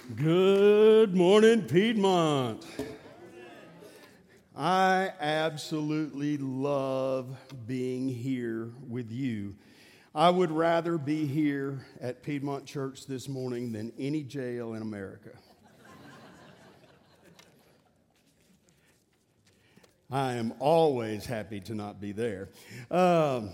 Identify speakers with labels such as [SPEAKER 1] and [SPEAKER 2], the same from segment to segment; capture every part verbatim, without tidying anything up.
[SPEAKER 1] Good morning, Piedmont. I absolutely love being here with you. I would rather be here at Piedmont Church this morning than any jail in America. I am always happy to not be there. Um,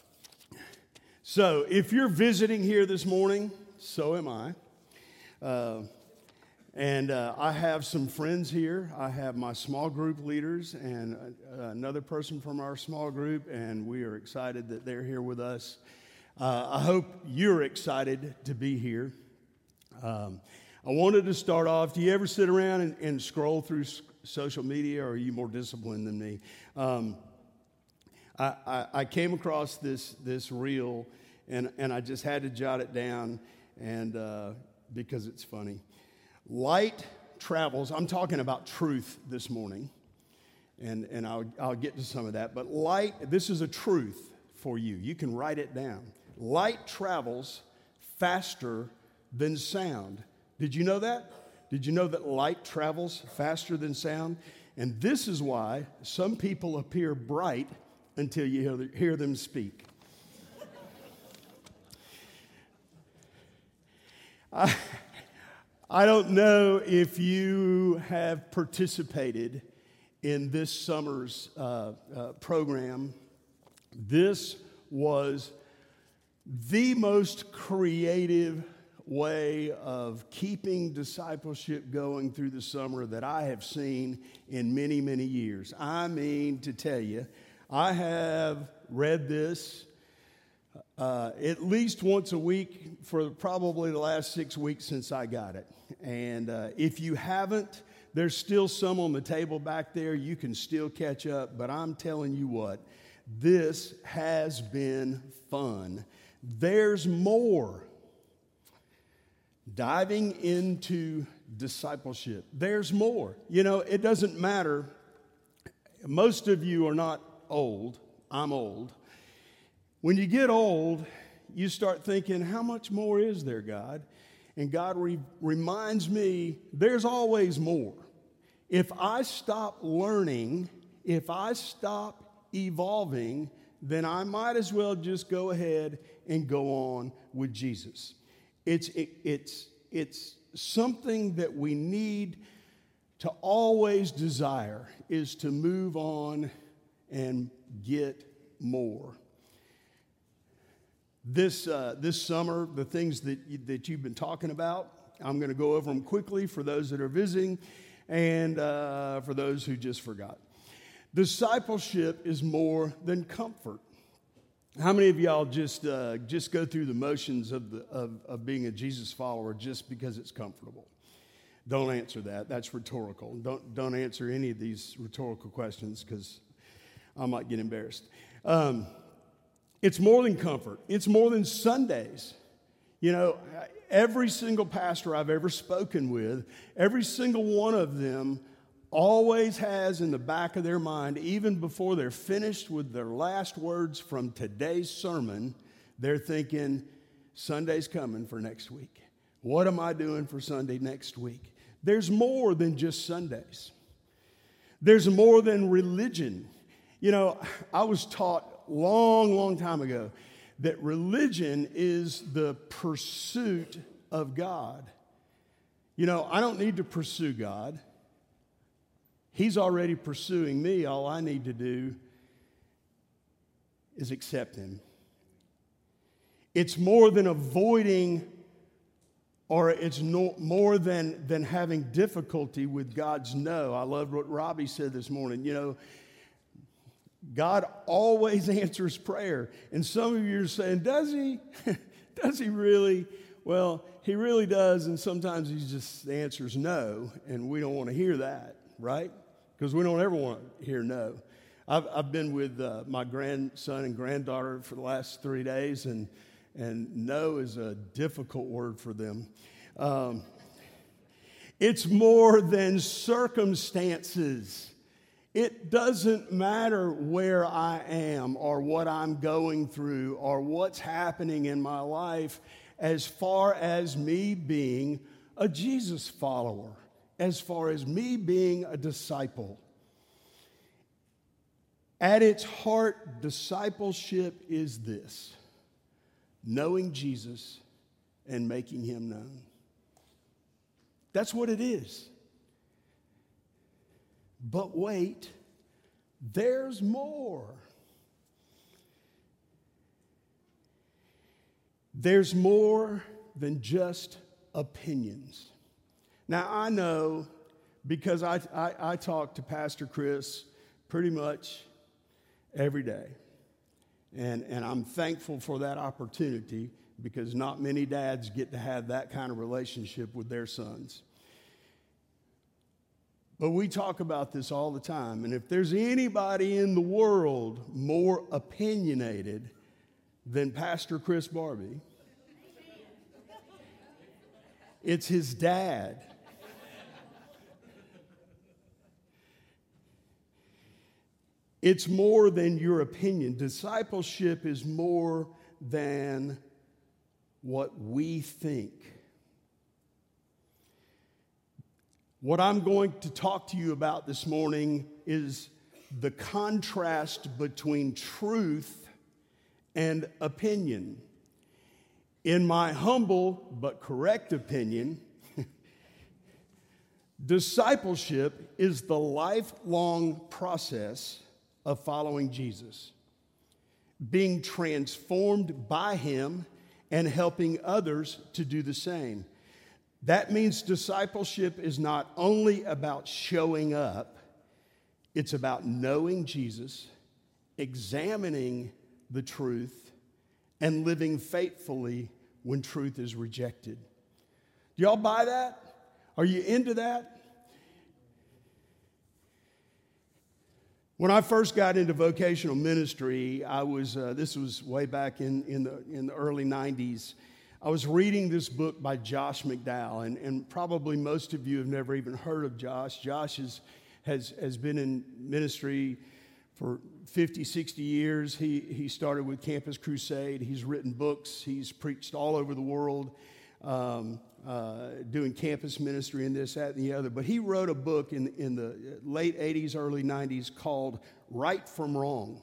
[SPEAKER 1] so if you're visiting here this morning, so am I. Uh, And uh, I have some friends here. I have my small group leaders and uh, another person from our small group, and we are excited that they're here with us. Uh, I hope you're excited to be here. Um, I wanted to start off, do you ever sit around and, and scroll through s- social media, or are you more disciplined than me? Um, I, I, I came across this this reel, and, and I just had to jot it down, and uh, because it's funny. Light travels, I'm talking about truth this morning, and, and I'll, I'll get to some of that, but light, this is a truth for you. You can write it down. Light travels faster than sound. Did you know that? Did you know that light travels faster than sound? And this is why some people appear bright until you hear, hear them speak. I... I don't know if you have participated in this summer's uh, uh, program. This was the most creative way of keeping discipleship going through the summer that I have seen in many, many years. I mean, to tell you, I have read this Uh, at least once a week for probably the last six weeks since I got it. And uh, if you haven't, there's still some on the table back there. You can still catch up. But I'm telling you what, this has been fun. There's more. Diving into discipleship. There's more. You know, it doesn't matter. Most of you are not old. I'm old. When you get old, you start thinking, how much more is there, God? And God re- reminds me, there's always more. If I stop learning, if I stop evolving, then I might as well just go ahead and go on with Jesus. It's, it, it's, it's something that we need to always desire, is to move on and get more. This uh, this summer, the things that you, that you've been talking about, I'm going to go over them quickly for those that are visiting and uh, for those who just forgot. Discipleship is more than comfort. How many of y'all just uh, just go through the motions of the of, of being a Jesus follower just because it's comfortable? Don't answer that. That's rhetorical. Don't don't answer any of these rhetorical questions because I might get embarrassed. Um, It's more than comfort. It's more than Sundays. You know, every single pastor I've ever spoken with, every single one of them always has in the back of their mind, even before they're finished with their last words from today's sermon, they're thinking, Sunday's coming for next week. What am I doing for Sunday next week? There's more than just Sundays. There's more than religion. You know, I was taught long, long time ago that religion is the pursuit of God. You know, I don't need to pursue God. He's already pursuing me. All I need to do is accept him. It's more than avoiding, or it's no, more than, than having difficulty with God's no. I love what Robbie said this morning. You know, God always answers prayer. And some of you are saying, does he? Does he really? Well, he really does, and sometimes he just answers no, and we don't want to hear that, right? Because we don't ever want to hear no. I've, I've been with uh, my grandson and granddaughter for the last three days, and, and no is a difficult word for them. Um, it's more than circumstances. It doesn't matter where I am or what I'm going through or what's happening in my life as far as me being a Jesus follower as far as me being a disciple. At its heart, discipleship is this: knowing Jesus and making him known. That's what it is. But wait, there's more. There's more than just opinions. Now, I know, because I, I, I talk to Pastor Chris pretty much every day. And, and I'm thankful for that opportunity, because not many dads get to have that kind of relationship with their sons. But we talk about this all the time. And if there's anybody in the world more opinionated than Pastor Chris Barbie, it's his dad. It's more than your opinion. Discipleship is more than what we think. What I'm going to talk to you about this morning is the contrast between truth and opinion. In my humble but correct opinion, discipleship is the lifelong process of following Jesus, being transformed by him and helping others to do the same. That means discipleship is not only about showing up, it's about knowing Jesus, examining the truth, and living faithfully when truth is rejected. Do y'all buy that? Are you into that? When I first got into vocational ministry, I was, uh, this was way back in, in, the, in the early nineties, I was reading this book by Josh McDowell, and, and probably most of you have never even heard of Josh. Josh is, has, has been in ministry for fifty, sixty years. He, he started with Campus Crusade. He's written books. He's preached all over the world, um, uh, doing campus ministry and this, that, and the other. But he wrote a book in, in the late eighties, early nineties called Right from Wrong.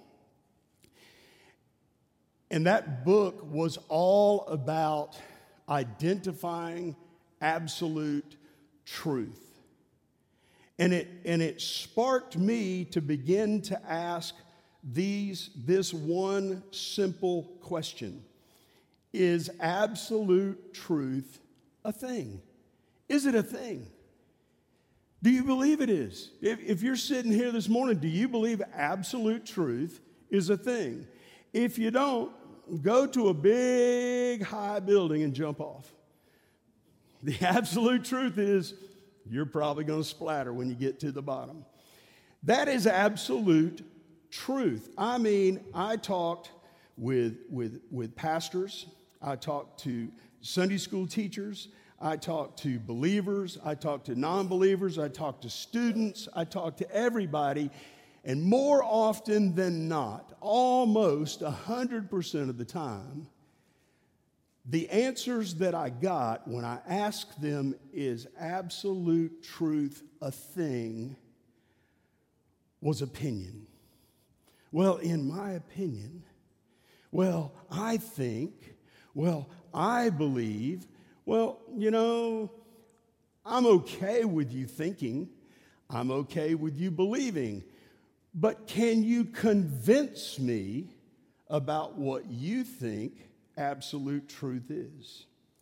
[SPEAKER 1] And that book was all about identifying absolute truth. And it, and it sparked me to begin to ask these, this one simple question: is absolute truth a thing? Is it a thing? Do you believe it is? If, if you're sitting here this morning, do you believe absolute truth is a thing? If you don't, go to a big high building and jump off. The absolute truth is you're probably going to splatter when you get to the bottom. That is absolute truth. I mean, I talked with, with, with pastors. I talked to Sunday school teachers. I talked to believers. I talked to non-believers. I talked to students. I talked to everybody. And more often than not, almost one hundred percent of the time, the answers that I got when I asked them, is absolute truth a thing, was opinion. Well, in my opinion, well, I think, well, I believe, well, you know, I'm okay with you thinking, I'm okay with you believing, but can you convince me about what you think absolute truth is?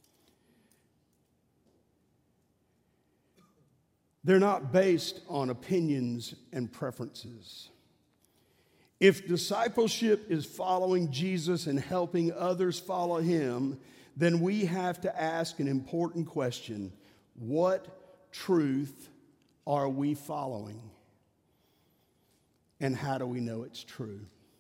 [SPEAKER 1] They're not based on opinions and preferences. If discipleship is following Jesus and helping others follow him, then we have to ask an important question: what truth are we following? And how do we know it's true?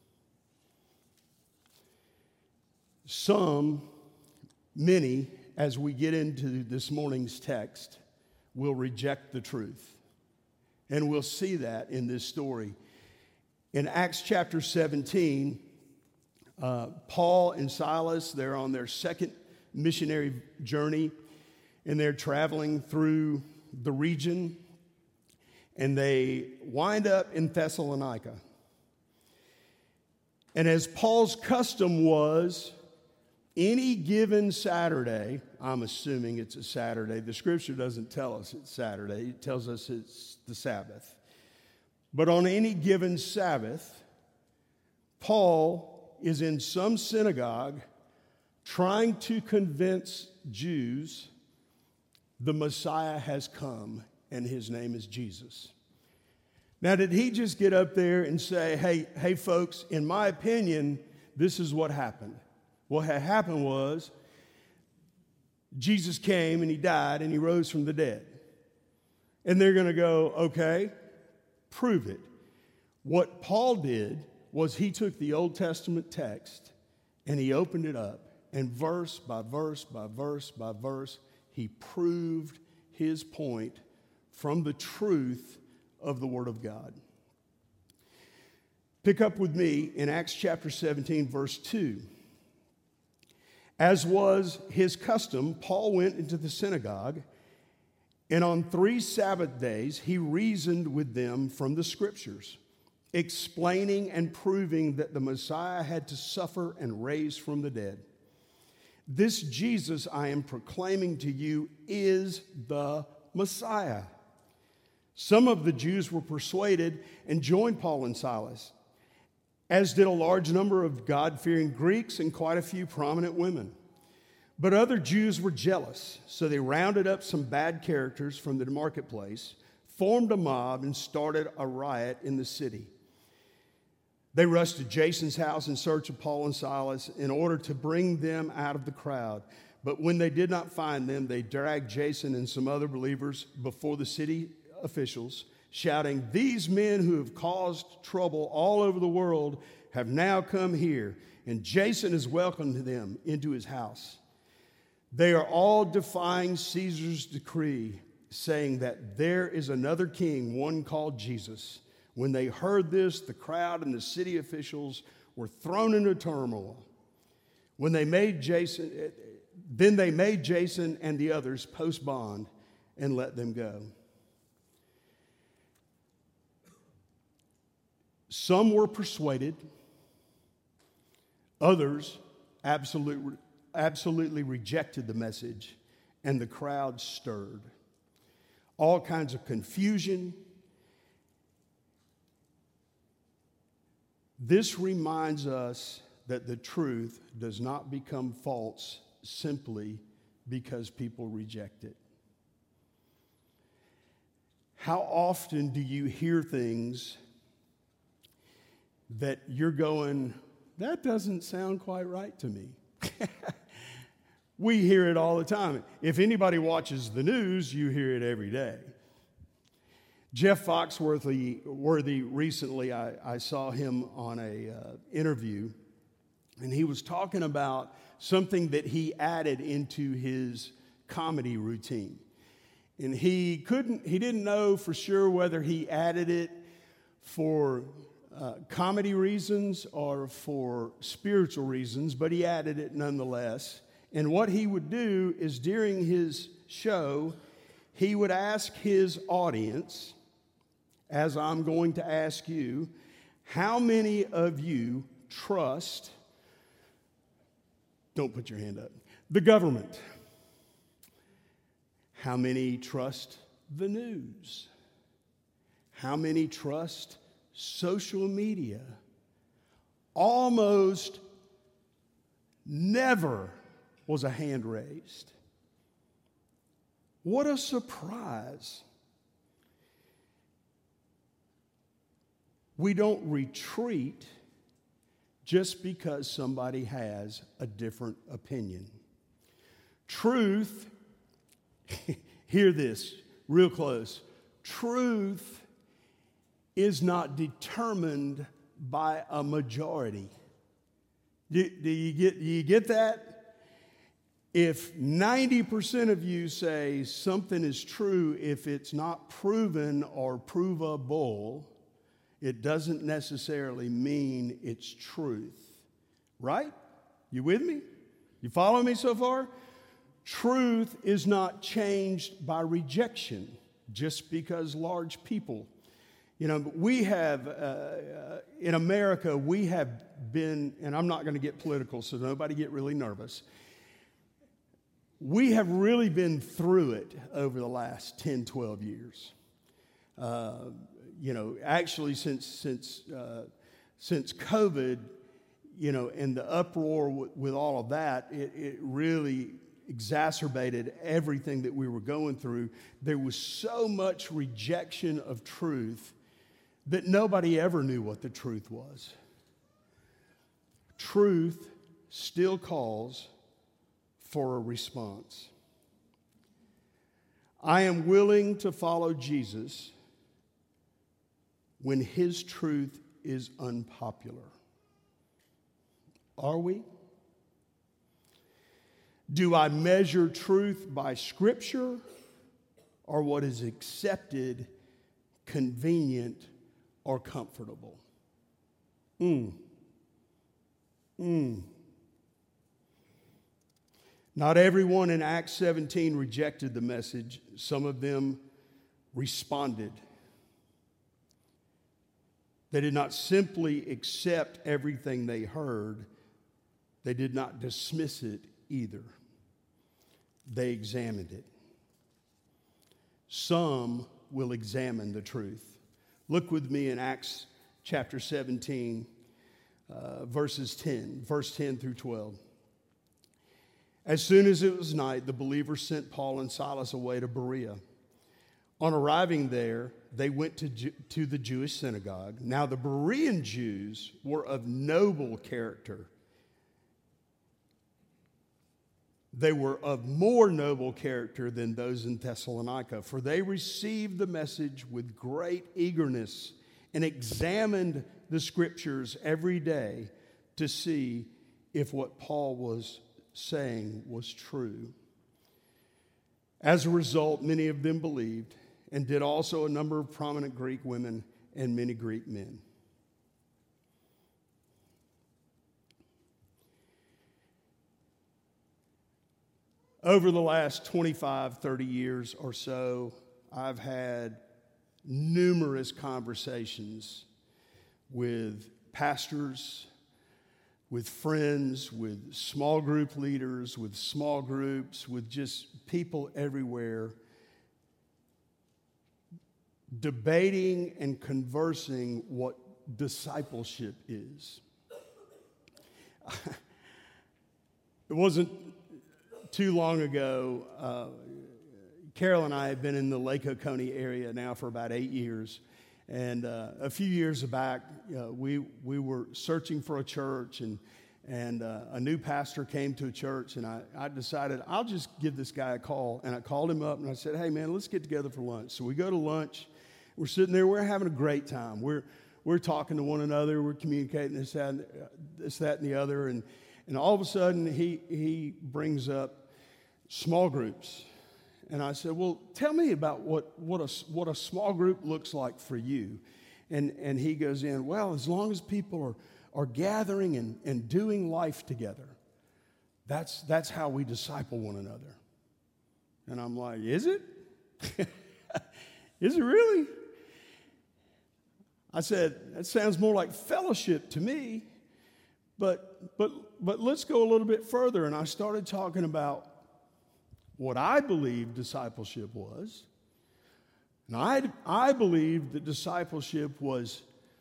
[SPEAKER 1] Some, many, as we get into this morning's text, will reject the truth. And we'll see that in this story. In Acts chapter seventeen, uh, Paul and Silas, they're on their second missionary journey. and they're traveling through the region, and they wind up in Thessalonica. And as Paul's custom was, any given Saturday, I'm assuming it's a Saturday. The scripture doesn't tell us it's Saturday. It tells us it's the Sabbath. But on any given Sabbath, Paul is in some synagogue trying to convince Jews the Messiah has come and his name is Jesus. Now, did he just get up there and say, hey, hey, folks, in my opinion, this is what happened? What had happened was Jesus came and he died and he rose from the dead. And they're going to go, okay, prove it. What Paul did was he took the Old Testament text and he opened it up, and verse by verse by verse by verse, he proved his point from the truth of the Word of God. Pick up with me in Acts chapter seventeen, verse two. As was his custom, Paul went into the synagogue, and on three Sabbath days he reasoned with them from the Scriptures, explaining and proving that the Messiah had to suffer and raise from the dead. This Jesus I am proclaiming to you is the Messiah. Some of the Jews were persuaded and joined Paul and Silas, as did a large number of God-fearing Greeks and quite a few prominent women. But other Jews were jealous, so they rounded up some bad characters from the marketplace, formed a mob, and started a riot in the city. They rushed to Jason's house in search of Paul and Silas in order to bring them out of the crowd. But when they did not find them, they dragged Jason and some other believers before the city officials, shouting, "These men who have caused trouble all over the world have now come here, and Jason has welcomed them into his house. They are all defying Caesar's decree, saying that there is another king, one called Jesus." When they heard this, the crowd and the city officials were thrown into turmoil. When they made Jason, then they made Jason and the others post bond and let them go. Some were persuaded, others absolutely, absolutely rejected the message, and the crowd stirred. All kinds of confusion. This reminds us that the truth does not become false simply because people reject it. How often do you hear things that you're going, that doesn't sound quite right to me? We hear it all the time. If anybody watches the news, you hear it every day. Jeff Foxworthy Worthy recently, I, I saw him on a uh, interview, and he was talking about something that he added into his comedy routine. And he couldn't, he didn't know for sure whether he added it for uh, comedy reasons or for spiritual reasons, but he added it nonetheless. And what he would do is during his show, he would ask his audience, as I'm going to ask you, how many of you trust, don't put your hand up, the government? How many trust the news? How many trust social media? Almost never was a hand raised. What a surprise. We don't retreat just because somebody has a different opinion. Truth, hear this real close, truth is not determined by a majority. Do, do you get, do you get that? If ninety percent of you say something is true, if it's not proven or provable, it doesn't necessarily mean it's truth. Right? You with me? You follow me so far? Truth is not changed by rejection just because large people. You know, we have, uh, in America, we have been, and I'm not going to get political, so nobody get really nervous. We have really been through it over the last ten, twelve years. Uh, you know, actually since, since, uh, since COVID, you know, and the uproar w- with all of that, it, it really exacerbated everything that we were going through. There was so much rejection of truth that nobody ever knew what the truth was. Truth still calls for a response. I am willing to follow Jesus when his truth is unpopular. Are we? Do I measure truth by Scripture or what is accepted, convenient, or comfortable? Mm. Mm. Not everyone in Acts seventeen rejected the message. Some of them responded. They did not simply accept everything they heard. They did not dismiss it either. They examined it. Some will examine the truth. Look with me in Acts chapter seventeen, uh, verses ten, verse ten through twelve. As soon as it was night, the believers sent Paul and Silas away to Berea. On arriving there, they went to, Ju- to the Jewish synagogue. Now the Berean Jews were of noble character. They were of more noble character than those in Thessalonica, for they received the message with great eagerness and examined the scriptures every day to see if what Paul was saying was true. As a result, many of them believed, and did also a number of prominent Greek women and many Greek men. Over the last twenty-five, thirty years or so, I've had numerous conversations with pastors, with friends, with small group leaders, with small groups, with just people everywhere, debating and conversing what discipleship is. It wasn't too long ago, uh, Carol and I have been in the Lake Oconee area now for about eight years. And uh, a few years back, uh, we we were searching for a church, and and uh, a new pastor came to a church, and I, I decided I'll just give this guy a call. And I called him up, and I said, hey, man, let's get together for lunch. So we go to lunch. We're sitting there. We're having a great time. We're we're talking to one another. We're communicating this, that, and, this, that, and the other. And, and all of a sudden, he he brings up small groups. And I said, well, tell me about what, what, a, what a small group looks like for you. And, and he goes in, well, as long as people are, are gathering and, and doing life together, that's, that's how we disciple one another. And I'm like, is it? Is it really? I said, that sounds more like fellowship to me. But, but, but let's go a little bit further. And I started talking about what I believe discipleship was. And I, I believe that discipleship was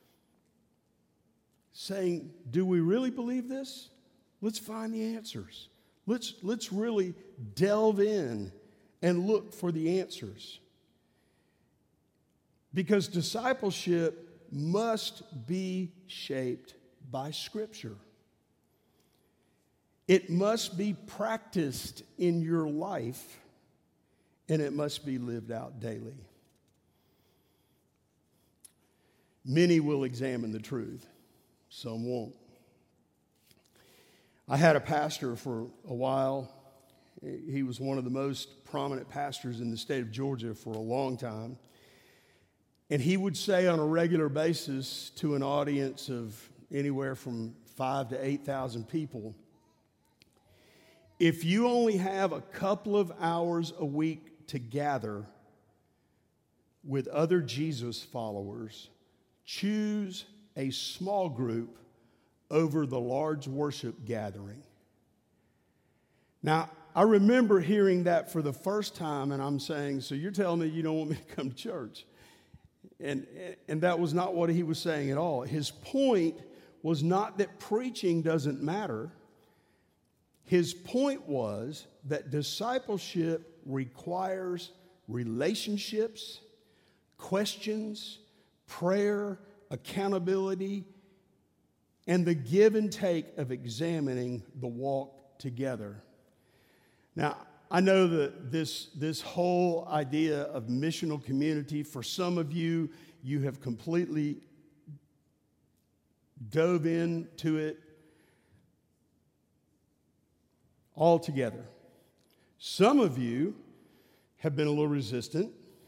[SPEAKER 1] saying, do we really believe this? Let's find the answers. Let's, let's really delve in and look for the answers. Because discipleship must be shaped by Scripture. It must be practiced in your life, and it must be lived out daily. Many will examine the truth, some won't. I had a pastor for a while. He was one of the most prominent pastors in the state of Georgia for a long time. And he would say on a regular basis to an audience of anywhere from five to eight thousand people, If you only have a couple of hours a week to gather with other Jesus followers, choose a small group over the large worship gathering. Now, I remember hearing that for the first time, and I'm saying, so you're telling me you don't want me to come to church? And, and that was not what he was saying at all. His point was not that preaching doesn't matter. His point was that discipleship requires relationships, questions, prayer, accountability, and the give and take of examining the walk together. Now, I know that this, this whole idea of missional community, for some of you, you have completely dove into it altogether. Some of you have been a little resistant.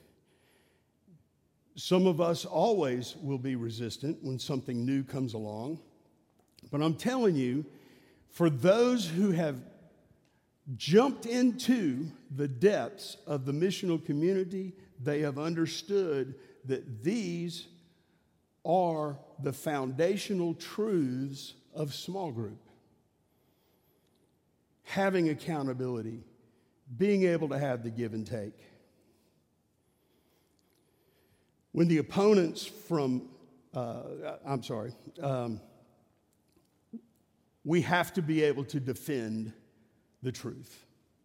[SPEAKER 1] Some of us always will be resistant when something new comes along. But I'm telling you, for those who have jumped into the depths of the missional community, they have understood that these are the foundational truths of small group. Having accountability, being able to have the give and take. When the opponents from, uh, I'm sorry, um, we have to be able to defend the truth.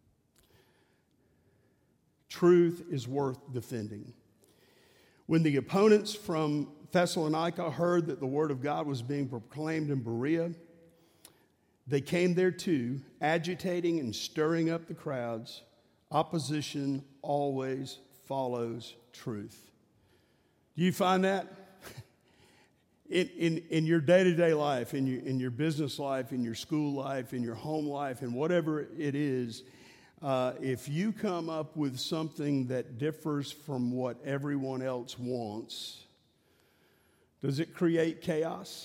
[SPEAKER 1] Truth is worth defending. When the opponents from Thessalonica heard that the word of God was being proclaimed in Berea, they came there too, agitating and stirring up the crowds. Opposition always follows truth. Do you find that? In, in, in your day-to-day life, in your, in your business life, in your school life, in your home life, and whatever it is, uh, if you come up with something that differs from what everyone else wants, does it create chaos?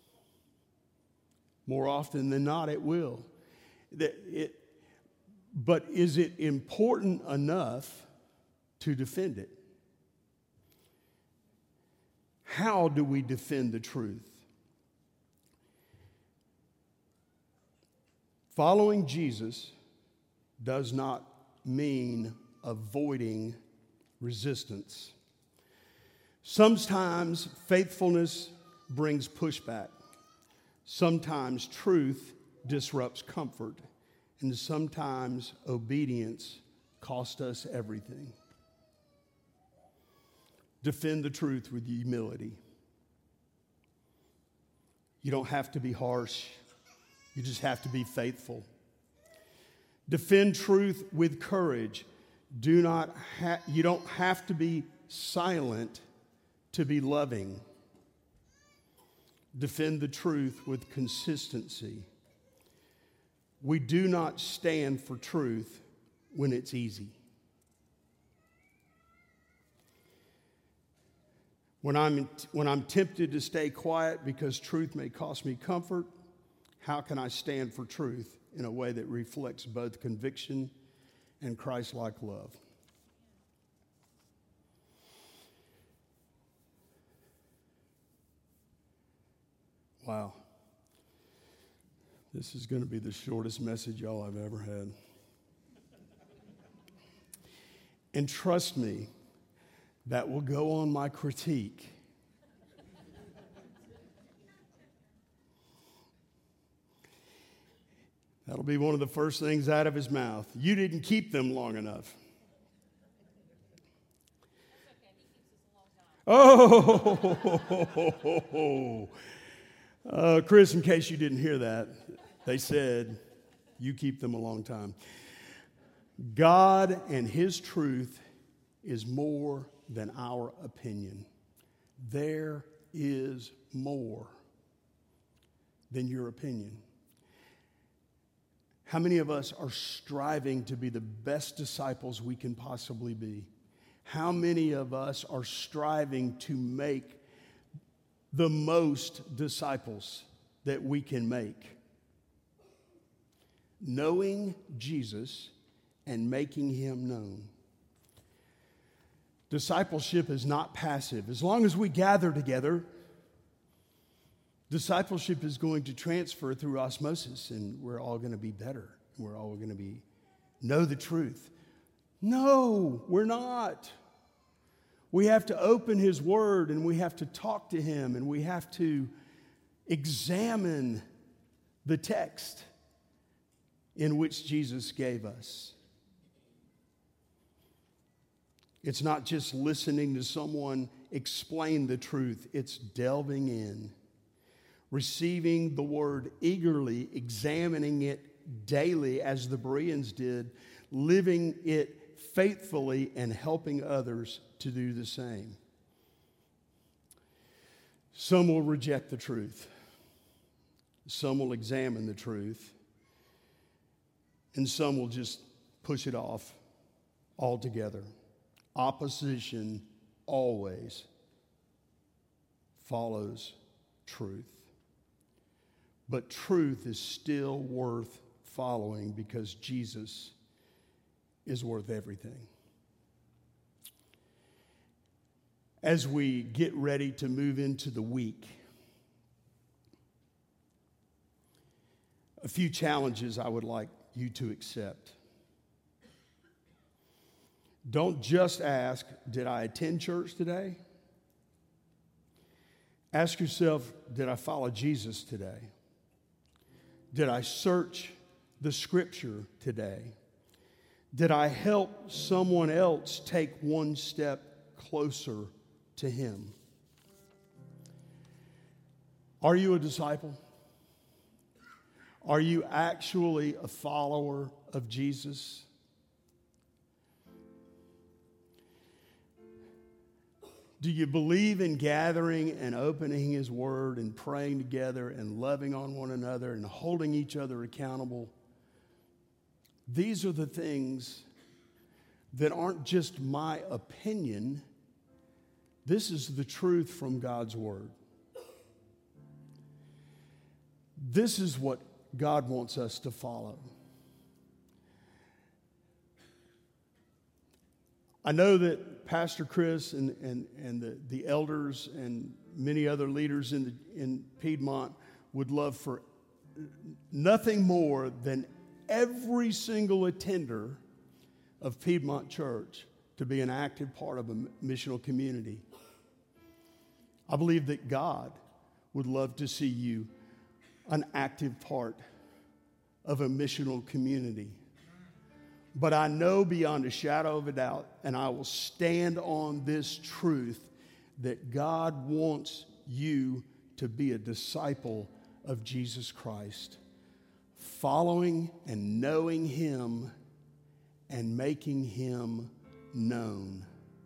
[SPEAKER 1] More often than not, it will. That it, but is it important enough to defend it? How do we defend the truth? Following Jesus does not mean avoiding resistance. Sometimes faithfulness brings pushback. Sometimes truth disrupts comfort. And sometimes obedience costs us everything. Defend the truth with humility. You don't have to be harsh. You just have to be faithful. Defend truth with courage. Do not ha- you don't have to be silent to be loving. Defend the truth with consistency. We do not stand for truth when it's easy. When I'm, when I'm tempted to stay quiet because truth may cost me comfort, how can I stand for truth in a way that reflects both conviction and Christ-like love? Wow. This is going to be the shortest message y'all have ever had. And trust me, that will go on my critique. That'll be one of the first things out of his mouth. You didn't keep them long enough. Oh, uh, Chris, in case you didn't hear that, they said, you keep them a long time. God and his truth is more than our opinion. There is more than your opinion. How many of us are striving to be the best disciples we can possibly be? How many of us are striving to make the most disciples that we can make? knowing Jesus and making him known. Discipleship is not passive. As long as we gather together, discipleship is going to transfer through osmosis, and we're all going to be better. We're all going to be know the truth. No, we're not. We have to open his word, and we have to talk to him, and we have to examine the text in which Jesus gave us. It's not just listening to someone explain the truth. It's delving in, receiving the word eagerly, examining it daily as the Bereans did, living it faithfully, and helping others to do the same. Some will reject the truth. Some will examine the truth. And some will just push it off altogether. Opposition always follows truth. But truth is still worth following because Jesus is worth everything. As we get ready to move into the week, a few challenges I would like you to accept. Don't just ask, did I attend church today? Ask yourself, did I follow Jesus today? Did I search the scripture today? Did I help someone else take one step closer to him? Are you a disciple? Are you actually a follower of Jesus? Do you believe in gathering and opening his word and praying together and loving on one another and holding each other accountable? These are the things that aren't just my opinion. This is the truth from God's word. This is what God wants us to follow. I know that Pastor Chris and, and, and the, the elders and many other leaders in, the, in Piedmont would love for nothing more than every single attender of Piedmont Church to be an active part of a missional community. I believe that God would love to see you an active part of a missional community. But I know beyond a shadow of a doubt, and I will stand on this truth, that God wants you to be a disciple of Jesus Christ, following and knowing him and making him known.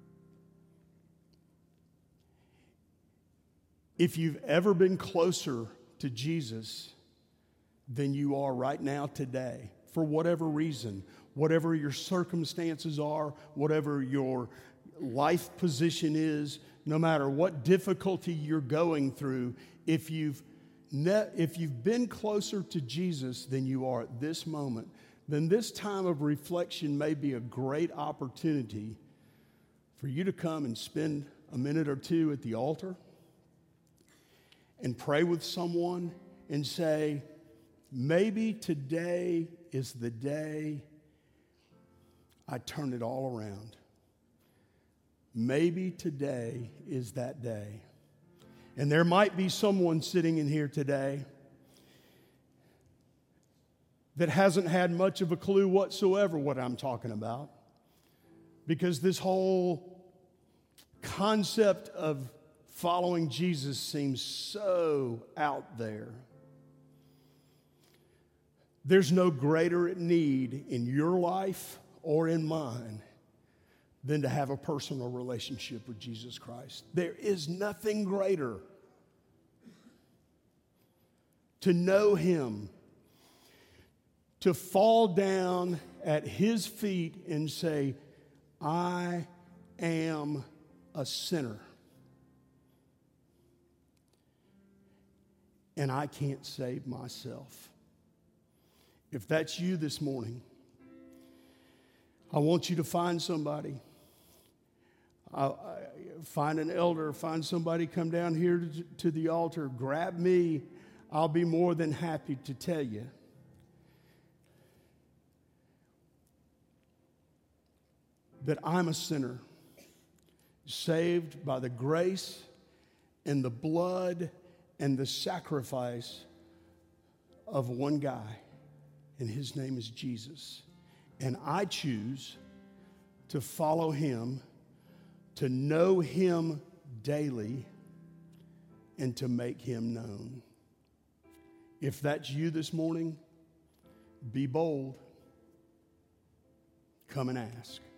[SPEAKER 1] If you've ever been closer to Jesus than you are right now today, for whatever reason, whatever your circumstances are, whatever your life position is, no matter what difficulty you're going through, if you've ne- if you've been closer to Jesus than you are at this moment, then this time of reflection may be a great opportunity for you to come and spend a minute or two at the altar and pray with someone and say, maybe today is the day I turn it all around. Maybe today is that day. And there might be someone sitting in here today that hasn't had much of a clue whatsoever what I'm talking about, because this whole concept of following Jesus seems so out there. There's no greater need in your life or in mine than to have a personal relationship with Jesus Christ. There is nothing greater. To know him, to fall down at his feet and say, I am a sinner, and I can't save myself. If that's you this morning, I want you to find somebody. I, I, find an elder, find somebody, come down here to, to the altar, grab me. I'll be more than happy to tell you. That I'm a sinner, saved by the grace and the blood and the sacrifice of one guy, and his name is Jesus. And I choose to follow him, to know him daily, and to make him known. If that's you this morning, be bold. Come and ask.